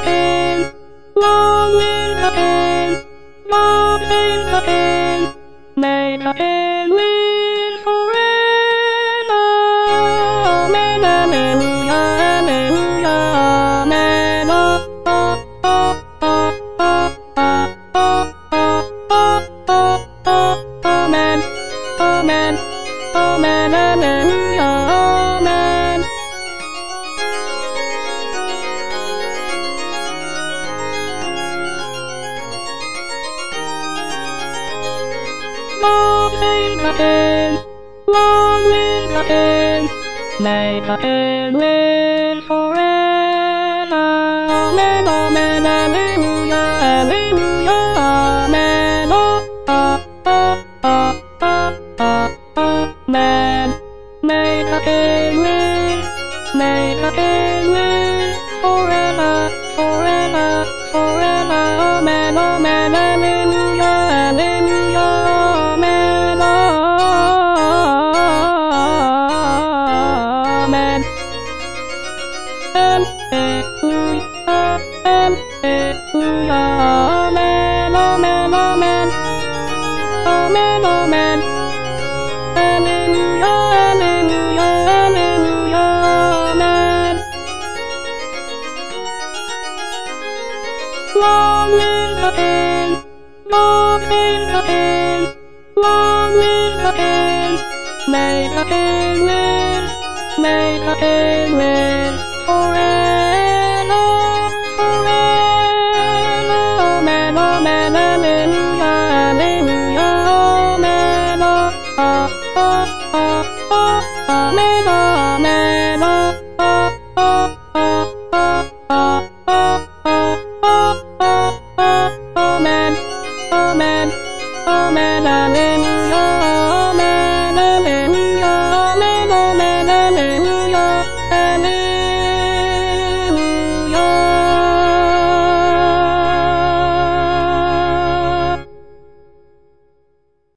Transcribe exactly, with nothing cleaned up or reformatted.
end, long live the end, long live the end, may the end live forever. Amen, alleluia, alleluia, amen. Oh, oh, oh, oh, oh, oh, oh, oh, oh, oh, amen, amen, amen, alleluia, amen. Long live the end, long live the end, may the end live forever. Amen, amen, alleluia, alleluia, amen. Oh, oh, oh, oh, oh, oh, amen. May the end live, may the end live forever, forever, forever. Amen, amen, alleluia, alleluia, amen. Amen. Alleluia, alleluia, amen, amen, amen. Amen, amen. Alleluia, alleluia, alleluia, amen. Long live the end, long live the end, long live the end, may the end live, may the end live forever, forever. Amen, amen, alleluia, alleluia, amen. Oh, oh, oh, oh, oh, amen, amen. Oh, oh, oh, oh, oh, oh, oh, oh, oh, oh, amen, amen, amen, alleluia.